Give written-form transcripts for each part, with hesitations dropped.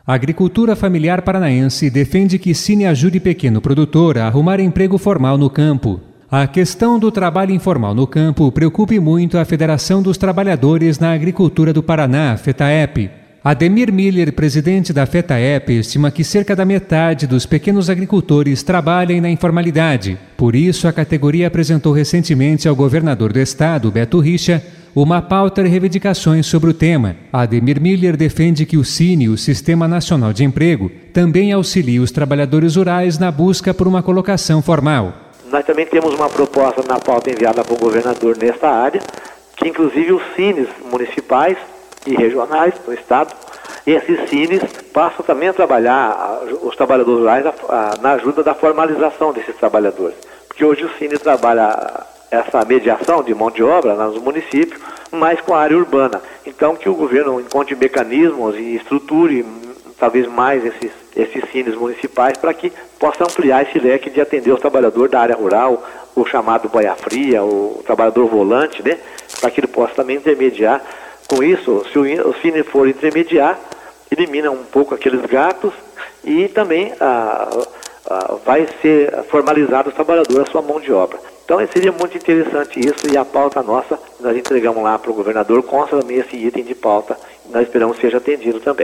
A agricultura familiar paranaense defende que Cine ajude pequeno produtor a arrumar emprego formal no campo. A questão do trabalho informal no campo preocupa muito a Federação dos Trabalhadores na Agricultura do Paraná, FETAEP. Ademir Miller, presidente da FETAEP, estima que cerca da metade dos pequenos agricultores trabalhem na informalidade. Por isso, a categoria apresentou recentemente ao governador do estado, Beto Richa, uma pauta de reivindicações sobre o tema. Ademir Miller defende que o Cine, o Sistema Nacional de Emprego, também auxilie os trabalhadores rurais na busca por uma colocação formal. Nós também temos uma proposta na pauta enviada para o governador nesta área, que inclusive os Cines municipais e regionais do estado, esses Cines passam também a trabalhar os trabalhadores rurais na ajuda da formalização desses trabalhadores. Porque hoje o Cine trabalha essa mediação de mão de obra nos municípios, mas com a área urbana. Então que o governo encontre mecanismos e estruture talvez mais esses Cines municipais para que possa ampliar esse leque de atender os trabalhadores da área rural, o chamado boia fria, o trabalhador volante, né? Para que ele possa também intermediar. Com isso, se o Cine for intermediar, elimina um pouco aqueles gatos e também vai ser formalizado os trabalhadores a sua mão de obra. Então seria muito interessante isso, e a pauta nossa, nós entregamos lá para o governador, consta também esse item de pauta, e nós esperamos que seja atendido também.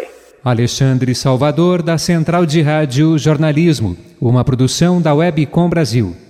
Alexandre Salvador, da Central de Rádio Jornalismo, uma produção da Webcom Brasil.